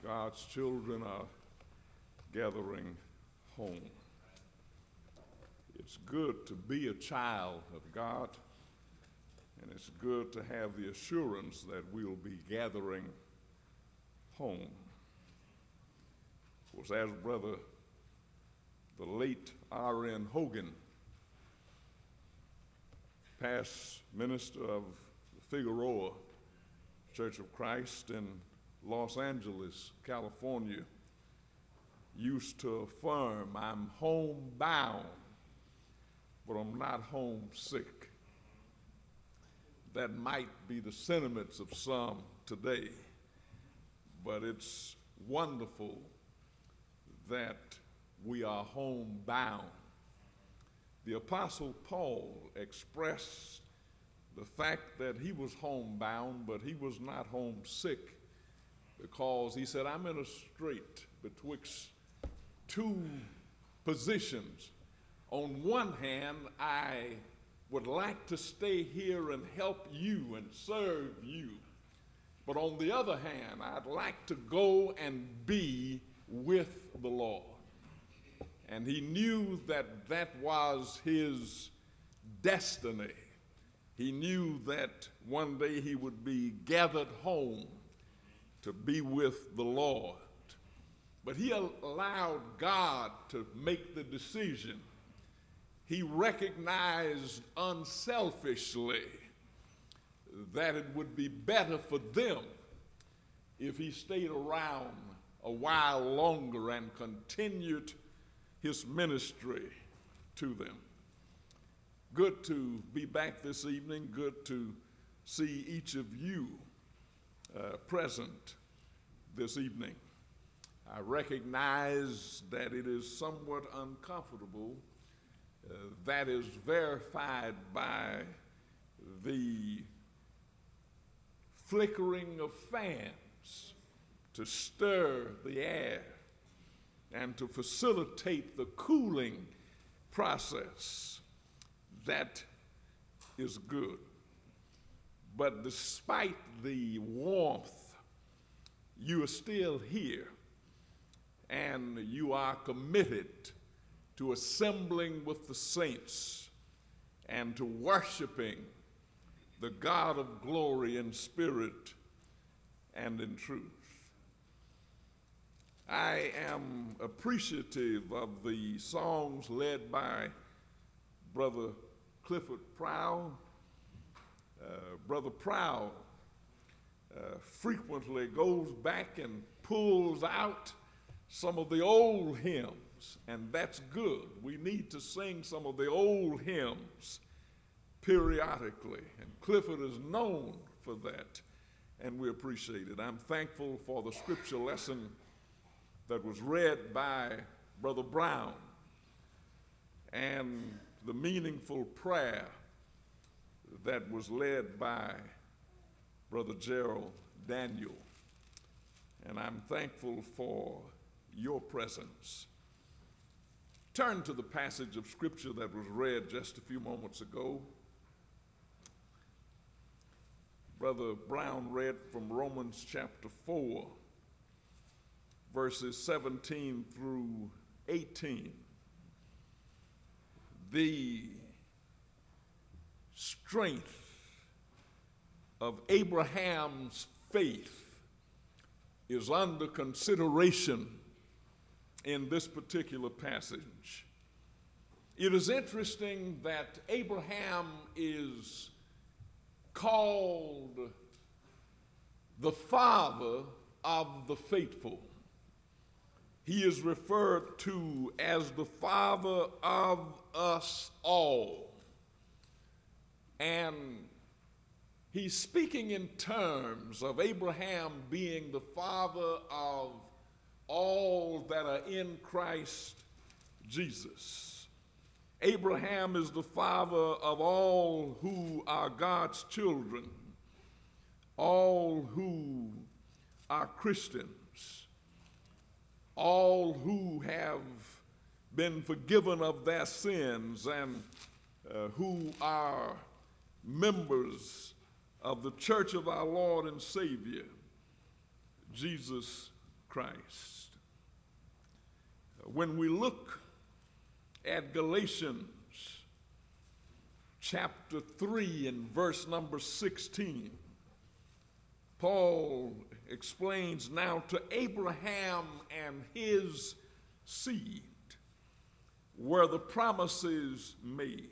God's children are gathering home. It's good to be a child of God, and it's good to have the assurance that we'll be gathering home. Of course, as Brother, the late R.N. Hogan, past minister of Figueroa Church of Christ in Los Angeles, California, used to affirm, I'm homebound, but I'm not homesick. That might be the sentiments of some today, but it's wonderful that we are homebound. The Apostle Paul expressed the fact that he was homebound, but he was not homesick, because he said, I'm in a strait betwixt two positions. On one hand, I would like to stay here and help you and serve you. But on the other hand, I'd like to go and be with the Lord. And he knew that that was his destiny. He knew that one day he would be gathered home to be with the Lord. But he allowed God to make the decision. He recognized unselfishly that it would be better for them if he stayed around a while longer and continued his ministry to them. Good to be back this evening. Good to see each of you present this evening. I recognize that it is somewhat uncomfortable. That is verified by the flickering of fans to stir the air and to facilitate the cooling process. That is good. But despite the warmth, you are still here, and you are committed to assembling with the saints and to worshiping the God of glory in spirit and in truth. I am appreciative of the songs led by Brother Clifford Prowl. Brother Prowl frequently goes back and pulls out some of the old hymns, and that's good. We need to sing some of the old hymns periodically, and Clifford is known for that, and we appreciate it. I'm thankful for the scripture lesson that was read by Brother Brown and the meaningful prayer that was led by Brother Gerald Daniel. And I'm thankful for your presence. Turn to the passage of scripture that was read just a few moments ago. Brother Brown read from Romans chapter 4, verses 17 through 18. The strength of Abraham's faith is under consideration in this particular passage. It is interesting that Abraham is called the father of the faithful. He is referred to as the father of us all. And he's speaking in terms of Abraham being the father of all that are in Christ Jesus. Abraham is the father of all who are God's children, all who are Christians, all who have been forgiven of their sins and who are members of the church of our Lord and Savior, Jesus Christ. When we look at Galatians chapter 3 and verse number 16, Paul explains, now to Abraham and his seed were the promises made.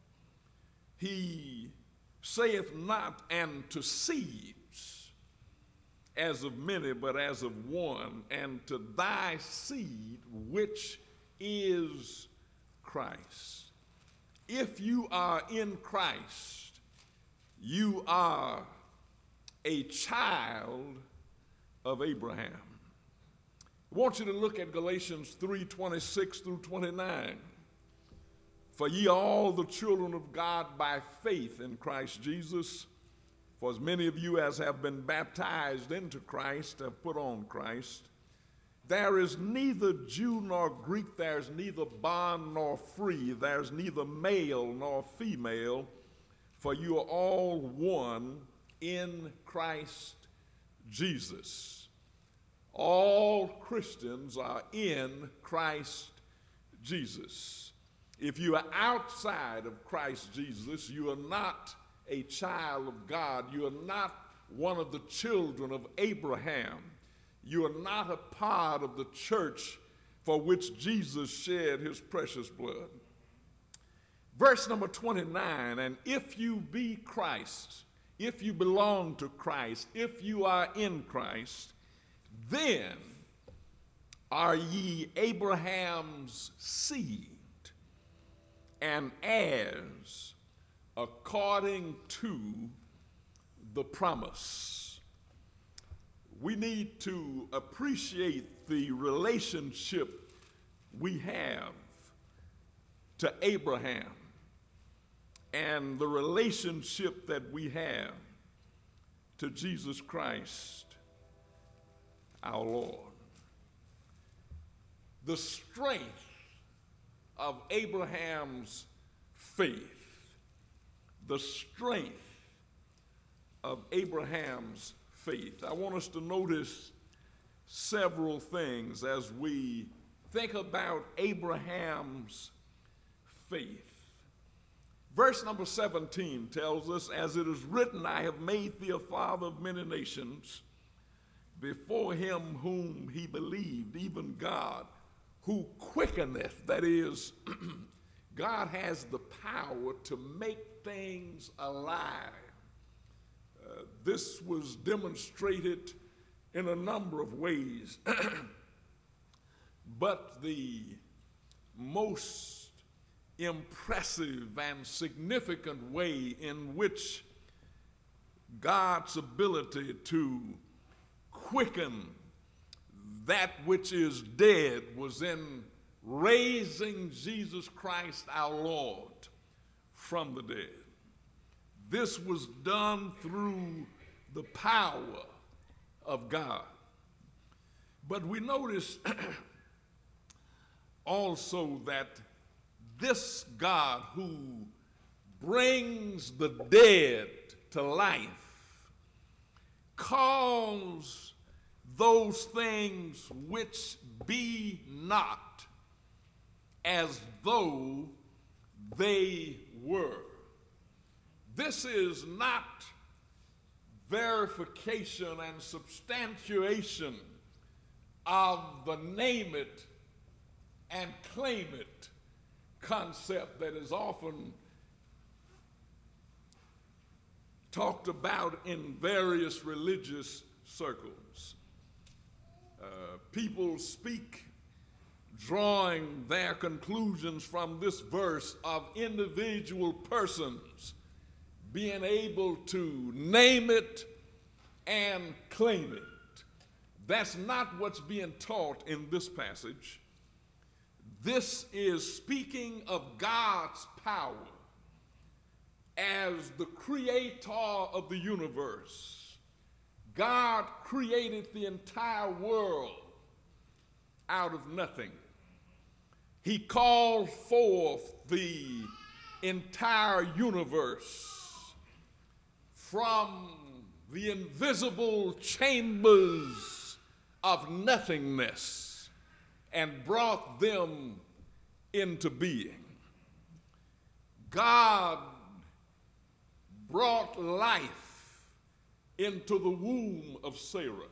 He saith not, and to seeds, as of many, but as of one, and to thy seed, which is Christ. If you are in Christ, you are a child of Abraham. I want you to look at Galatians 3:26 through 29. For ye are all the children of God by faith in Christ Jesus. For as many of you as have been baptized into Christ have put on Christ. There is neither Jew nor Greek, there's neither bond nor free, there's neither male nor female, for you are all one in Christ Jesus. All Christians are in Christ Jesus. If you are outside of Christ Jesus, you are not a child of God. You are not one of the children of Abraham. You are not a part of the church for which Jesus shed his precious blood. Verse number 29, and if you be Christ, if you belong to Christ, if you are in Christ, then are ye Abraham's seed and heirs according to the promise. We need to appreciate the relationship we have to Abraham and the relationship that we have to Jesus Christ, our Lord. The strength of Abraham's faith, the strength of Abraham's faith. I want us to notice several things as we think about Abraham's faith. Verse number 17 tells us, as it is written, I have made thee a father of many nations, before him whom he believed, even God, who quickeneth, that is, God has the power to make things alive. This was demonstrated in a number of ways, but the most impressive and significant way in which God's ability to quicken that which is dead was in raising Jesus Christ our Lord from the dead. This was done through the power of God. But we notice also that this God who brings the dead to life calls those things which be not as though they were. This is not verification and substantiation of the name it and claim it concept that is often talked about in various religious circles. People speak drawing their conclusions from this verse of individual persons being able to name it and claim it. That's not what's being taught in this passage. This is speaking of God's power as the creator of the universe. God created the entire world out of nothing. He called forth the entire universe from the invisible chambers of nothingness and brought them into being. God brought life into the womb of Sarah.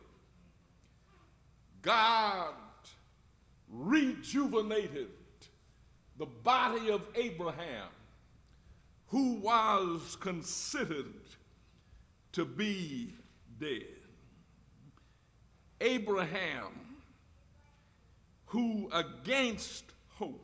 God rejuvenated the body of Abraham, who was considered to be dead. Abraham, who against hope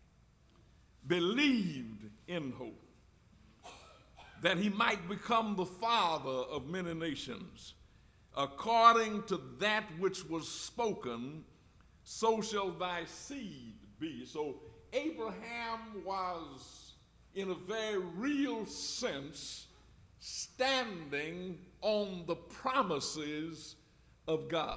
believed in hope, that he might become the father of many nations, according to that which was spoken, so shall thy seed be. So Abraham was, in a very real sense, standing on the promises of God.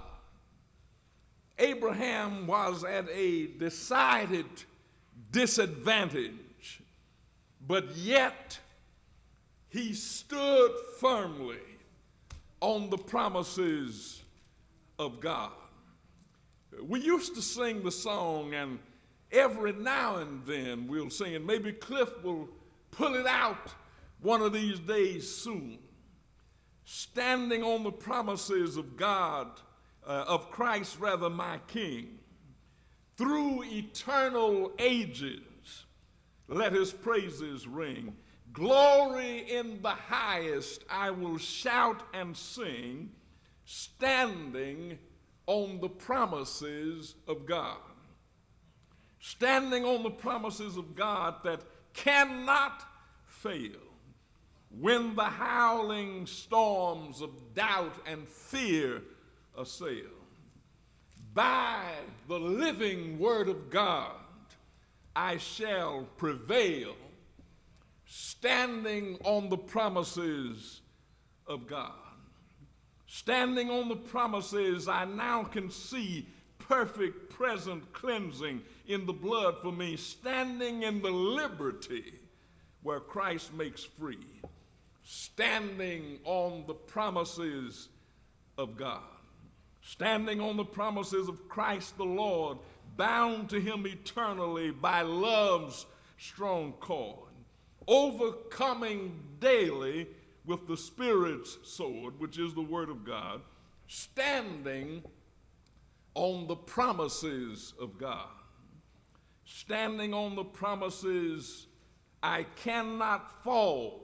Abraham was at a decided disadvantage, but yet he stood firmly on the promises of God. We used to sing the song, and every now and then we'll sing it. Maybe Cliff will pull it out one of these days soon. Standing on the promises of God, of Christ rather, my King. Through eternal ages, let his praises ring. Glory in the highest I will shout and sing, standing on the promises of God. Standing on the promises of God that cannot fail when the howling storms of doubt and fear assail. By the living word of God I shall prevail, standing on the promises of God. Standing on the promises, I now can see perfect present cleansing in the blood for me, standing in the liberty where Christ makes free, standing on the promises of God, standing on the promises of Christ the Lord, bound to him eternally by love's strong cord, overcoming daily with the Spirit's sword, which is the Word of God, standing on the promises of God. Standing on the promises, I cannot fall.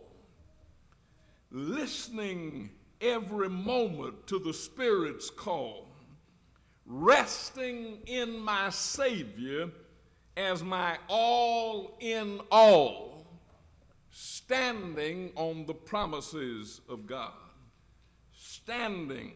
Listening every moment to the Spirit's call. Resting in my Savior as my all in all. Standing on the promises of God. Standing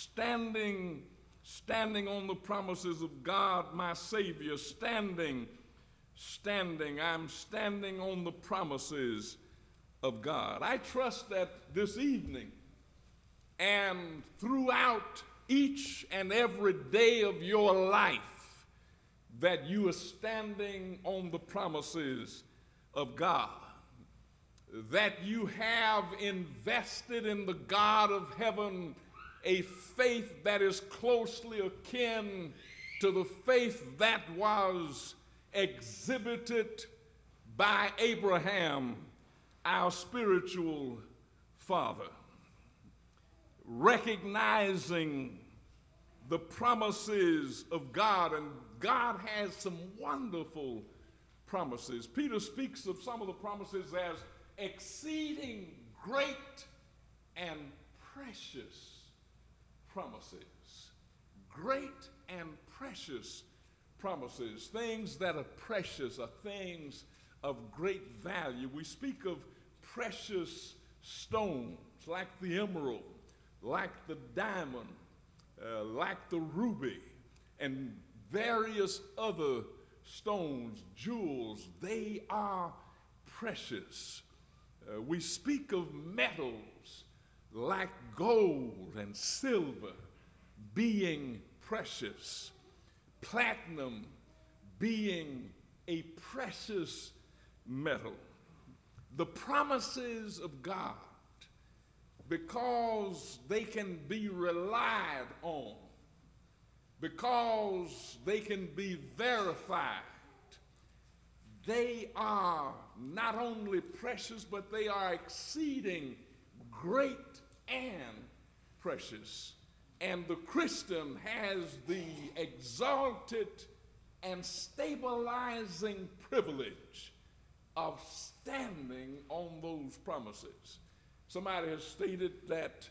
on the promises of God, my Savior. Standing. I'm standing on the promises of God. I trust that this evening and throughout each and every day of your life that you are standing on the promises of God, that you have invested in the God of heaven a faith that is closely akin to the faith that was exhibited by Abraham, our spiritual father. Recognizing the promises of God, and God has some wonderful promises. Peter speaks of some of the promises as exceeding great and precious promises. Great and precious promises. Things that are precious are things of great value. We speak of precious stones like the emerald, like the diamond, like the ruby, and various other stones, jewels. They are precious. We speak of metals like gold and silver being precious, platinum being a precious metal. The promises of God, because they can be relied on, because they can be verified. They are not only precious, but they are exceeding great and precious. And the Christian has the exalted and stabilizing privilege of standing on those promises. Somebody has stated that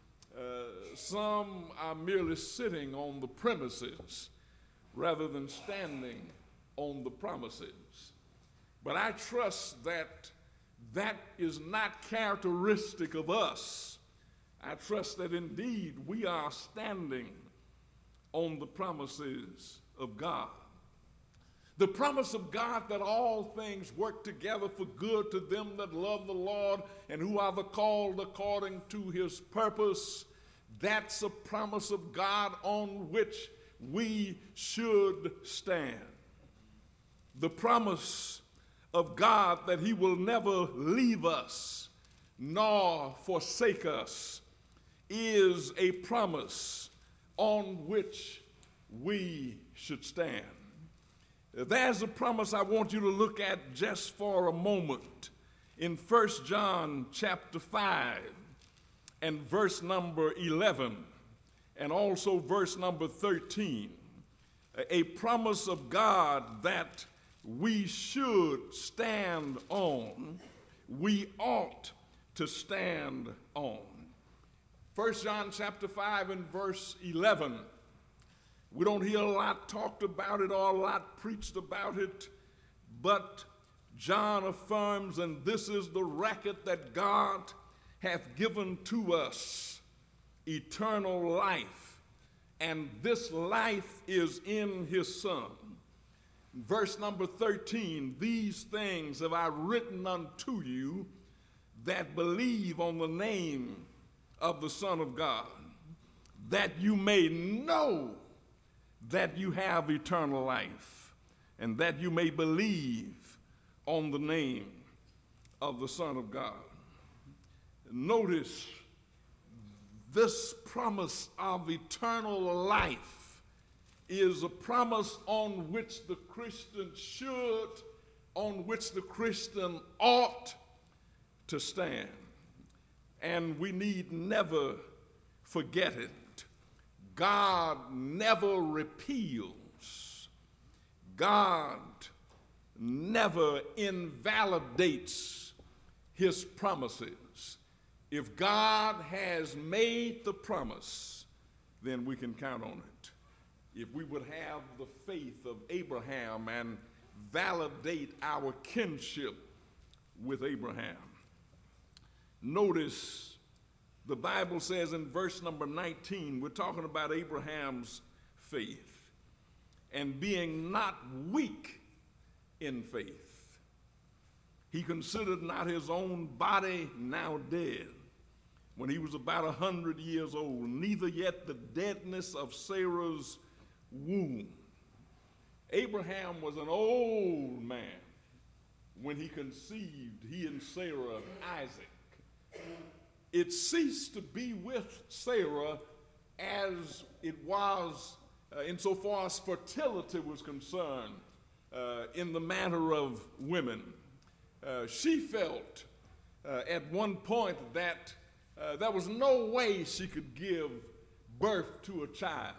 some are merely sitting on the premises rather than standing on the promises. But I trust that that is not characteristic of us. I trust that indeed we are standing on the promises of God. The promise of God that all things work together for good to them that love the Lord and who are the called according to his purpose. That's a promise of God on which we should stand. The promise of God that he will never leave us nor forsake us is a promise on which we should stand. There's a promise I want you to look at just for a moment in 1 John chapter 5 and verse number 11 and also verse number 13. A promise of God that we should stand on, we ought to stand on. 1 John chapter 5 and verse 11. We don't hear a lot talked about it or a lot preached about it, but John affirms, and this is the record that God hath given to us, eternal life, and this life is in his Son. Verse number 13, these things have I written unto you that believe on the name of the Son of God, that you may know that you have eternal life, and that you may believe on the name of the Son of God. Notice this promise of eternal life is a promise on which the Christian should, on which the Christian ought to stand. And we need never forget it. God never repeals. God never invalidates his promises. If God has made the promise, then we can count on it. If we would have the faith of Abraham and validate our kinship with Abraham. Notice the Bible says in verse number 19, we're talking about Abraham's faith and being not weak in faith. He considered not his own body now dead, when he was about 100 years old, neither yet the deadness of Sarah's womb. Abraham was an old man when he conceived, he and Sarah, Isaac. It ceased to be with Sarah as it was insofar as fertility was concerned in the matter of women. She felt at one point that there was no way she could give birth to a child.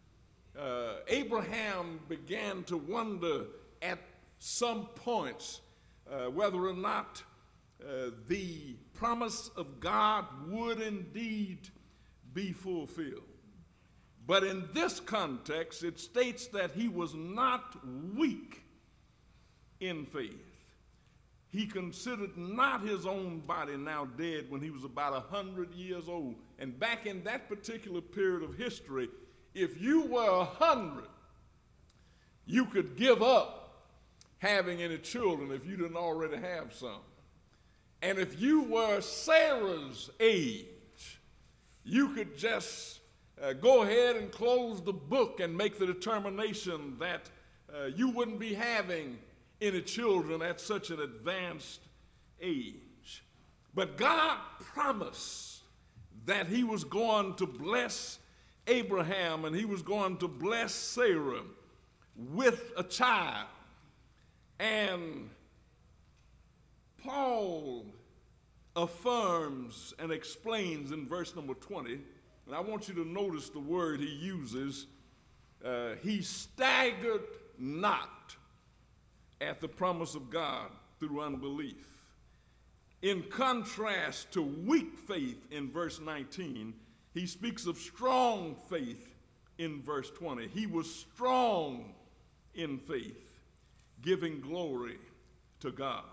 Abraham began to wonder at some points whether or not the promise of God would indeed be fulfilled. But in this context, it states that he was not weak in faith. He considered not his own body now dead when he was about 100 years old. And back in that particular period of history, if you were 100, you could give up having any children if you didn't already have some. And if you were Sarah's age, you could just go ahead and close the book and make the determination that you wouldn't be having any children at such an advanced age. But God promised that he was going to bless Abraham, and he was going to bless Sarah with a child. And Paul affirms and explains in verse number 20, and I want you to notice the word he uses. He staggered not at the promise of God through unbelief. In contrast to weak faith in verse 19, he speaks of strong faith in verse 20. He was strong in faith, giving glory to God.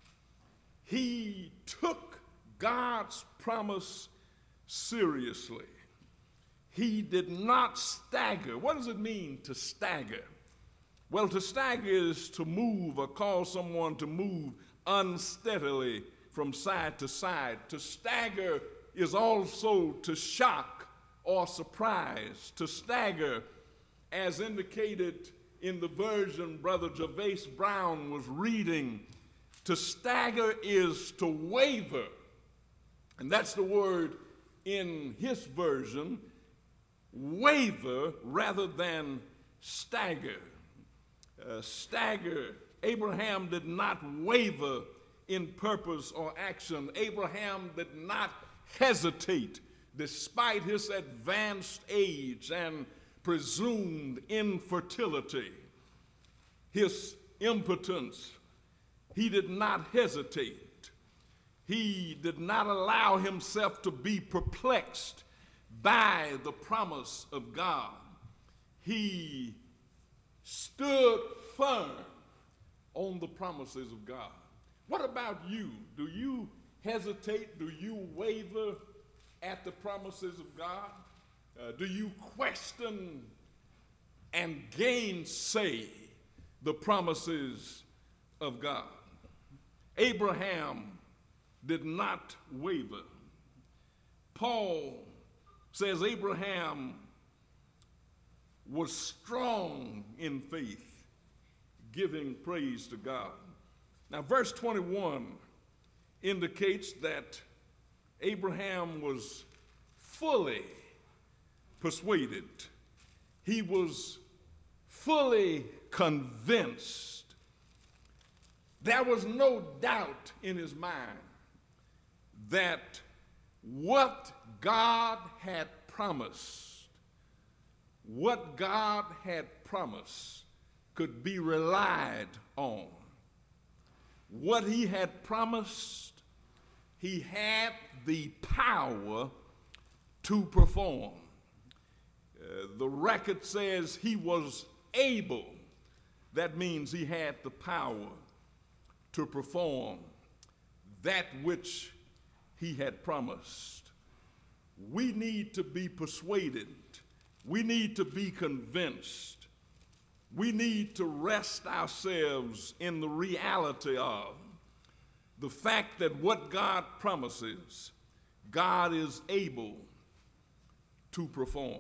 He took God's promise seriously. He did not stagger. What does it mean to stagger? Well, to stagger is to move or cause someone to move unsteadily from side to side. To stagger is also to shock or surprise. To stagger, as indicated in the version Brother Gervais Brown was reading, to stagger is to waver. And that's the word in his version, waver rather than stagger. Stagger, Abraham did not waver in purpose or action. Abraham did not hesitate despite his advanced age and presumed infertility, his impotence. He did not hesitate. He did not allow himself to be perplexed by the promise of God. He stood firm on the promises of God. What about you? Do you hesitate? Do you waver at the promises of God? Do you question and gainsay the promises of God? Abraham did not waver. Paul says Abraham was strong in faith, giving praise to God. Now, verse 21 indicates that Abraham was fully persuaded. He was fully convinced. There was no doubt in his mind that what God had promised, could be relied on. What he had promised, he had the power to perform. The record says he was able. That means he had the power to perform that which he had promised. We need to be persuaded. We need to be convinced. We need to rest ourselves in the reality of the fact that what God promises, God is able to perform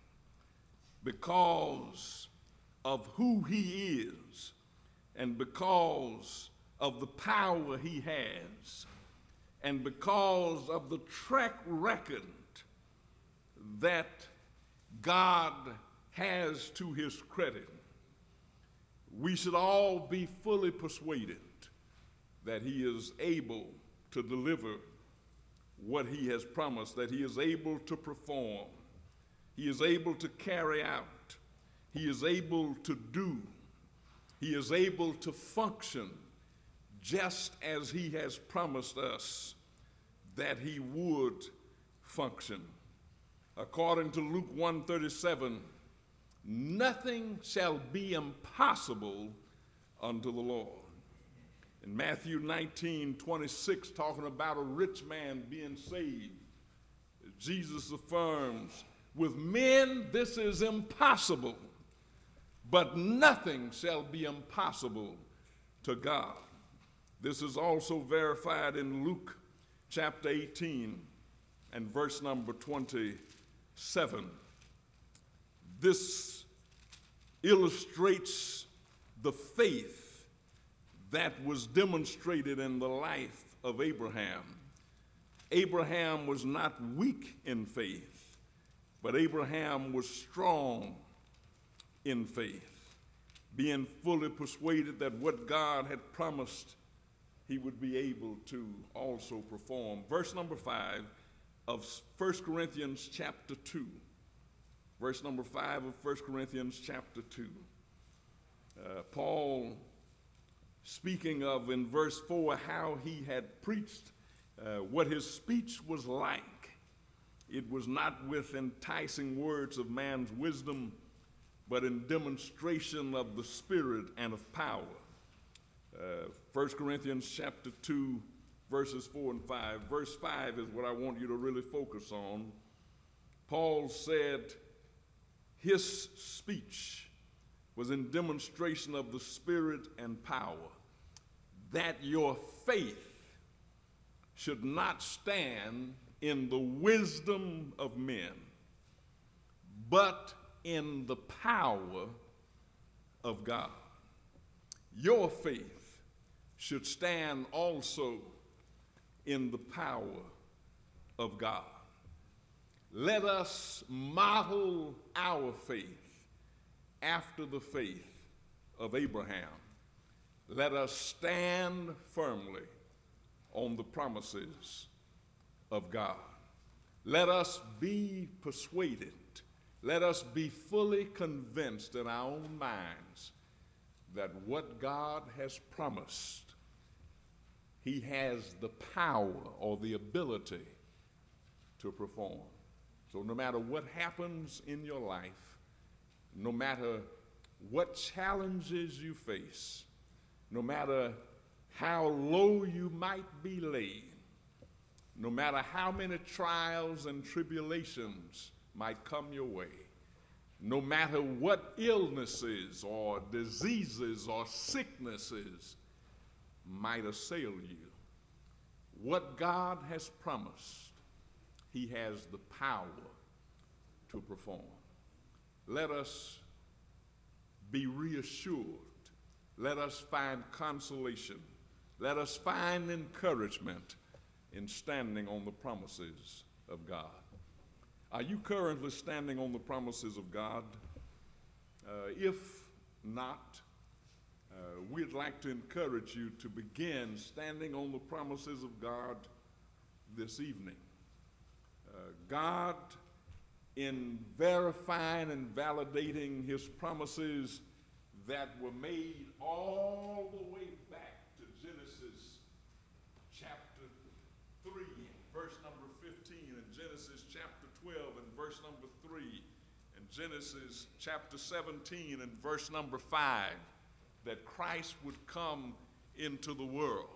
because of who he is and because of the power he has and because of the track record that God has to his credit. We should all be fully persuaded that he is able to deliver what he has promised, that he is able to perform, he is able to carry out, he is able to do, he is able to function just as he has promised us that he would function. According to Luke 1:37, nothing shall be impossible unto the Lord. In Matthew 19:26, talking about a rich man being saved, Jesus affirms, with men this is impossible, but nothing shall be impossible to God. This is also verified in Luke chapter 18 and verse number 27. This illustrates the faith that was demonstrated in the life of Abraham. Abraham was not weak in faith, But Abraham was strong in faith, being fully persuaded that what God had promised he would be able to also perform. Verse number 5 of 1 Corinthians chapter 2. Verse number 5 of 1 Corinthians chapter 2. Paul, speaking of in verse 4 how he had preached, what his speech was like. It was not with enticing words of man's wisdom, but in demonstration of the Spirit and of power. 1 Corinthians chapter 2, verses 4 and 5. Verse 5 is what I want you to really focus on. Paul said his speech was in demonstration of the Spirit and power, that your faith should not stand in the wisdom of men, but in the power of God. Your faith should stand also in the power of God. Let us model our faith after the faith of Abraham. Let us stand firmly on the promises of God. Let us be persuaded. Let us be fully convinced in our own minds that what God has promised, he has the power or the ability to perform. So no matter what happens in your life, no matter what challenges you face, no matter how low you might be laid, no matter how many trials and tribulations might come your way, no matter what illnesses or diseases or sicknesses might assail you, what God has promised, he has the power to perform. Let us be reassured. Let us find consolation. Let us find encouragement in standing on the promises of God. Are you currently standing on the promises of God? If not, we'd like to encourage you to begin standing on the promises of God this evening. God, in verifying and validating his promises that were made all the way back to Genesis chapter 3, verse number 15, and Genesis chapter 12 and verse number 3, and Genesis chapter 17 and verse number 5, that Christ would come into the world.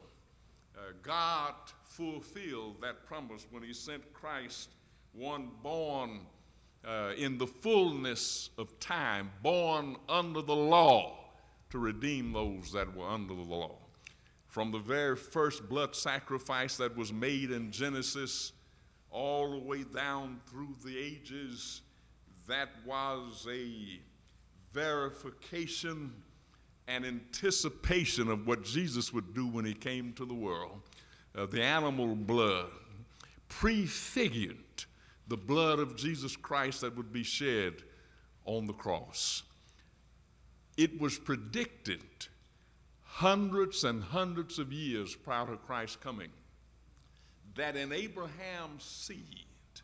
God fulfilled that promise when he sent Christ, one born in the fullness of time, born under the law, to redeem those that were under the law. From the very first blood sacrifice that was made in Genesis all the way down through the ages, that was a verification and anticipation of what Jesus would do when he came to the world. The animal blood prefigured the blood of Jesus Christ that would be shed on the cross. It was predicted hundreds and hundreds of years prior to Christ's coming that in Abraham's seed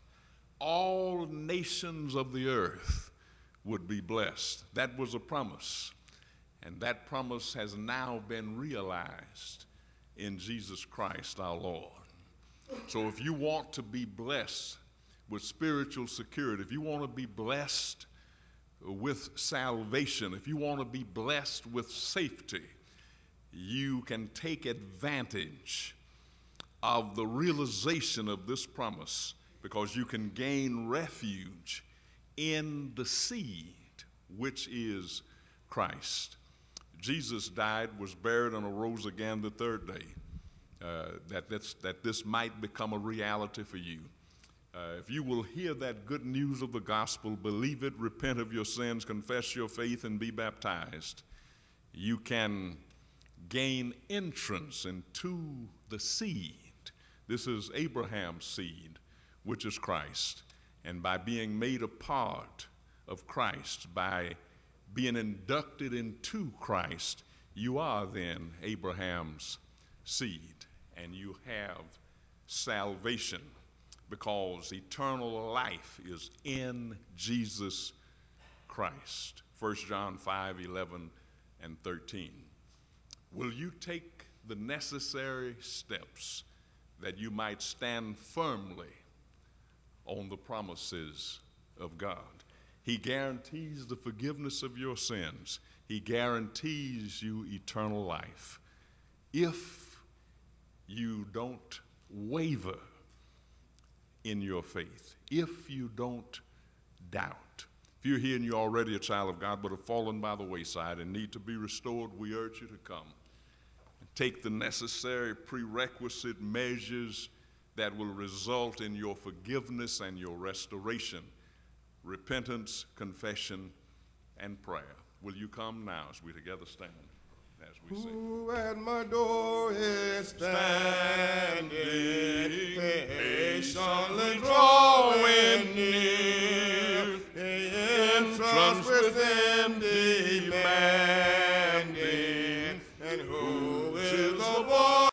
all nations of the earth would be blessed. That was a promise, and that promise has now been realized in Jesus Christ our Lord. So if you want to be blessed with spiritual security, if you want to be blessed with salvation, if you want to be blessed with safety, you can take advantage of the realization of this promise, because you can gain refuge in the seed, which is Christ. Jesus died, was buried, and arose again the third day, that this might become a reality for you. If you will hear that good news of the gospel, believe it, repent of your sins, confess your faith, and be baptized, you can gain entrance into the seed. This is Abraham's seed, which is Christ. And by being made a part of Christ, by being inducted into Christ, you are then Abraham's seed, and you have salvation because eternal life is in Jesus Christ. 1 John 5:11 and 13. Will you take the necessary steps that you might stand firmly on the promises of God? He guarantees the forgiveness of your sins. He guarantees you eternal life if you don't waver in your faith, if you don't doubt. If you're here and you're already a child of God but have fallen by the wayside and need to be restored, we urge you to come and take the necessary prerequisite measures that will result in your forgiveness and your restoration: repentance, confession, and prayer. Will you come now as we together stand as we sing? Who at my door is standing, patiently draw